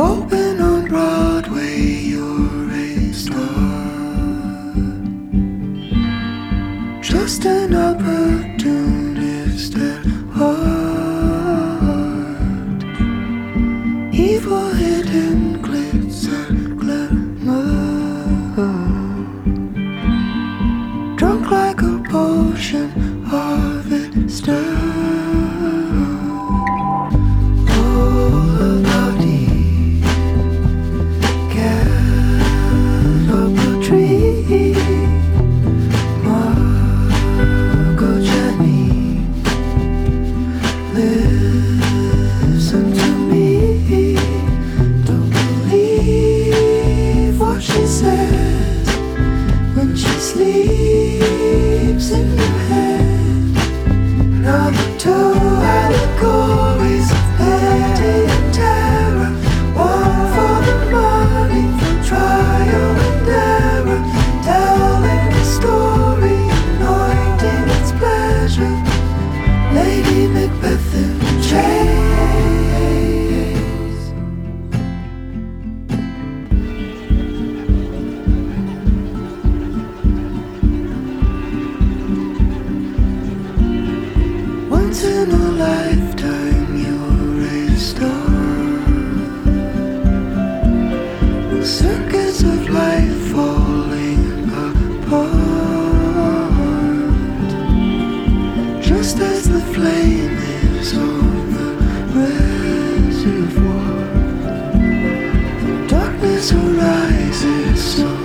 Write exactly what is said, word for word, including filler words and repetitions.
Open on Broadway, you're a star. Just an opportunist at heart. Evil hidden glitz and glamour. Drunk like a potion, harvester. Listen to me, don't believe what she says when she sleeps in your head. Now the two allegories of pity and terror, one for the money, for trial and error, telling the story, anointing its pleasure. Lady Macbeth in chains. Once in a lifetime, you're a star. The circuits of life falling apart, just as the flame is on the reservoir. Darkness arises so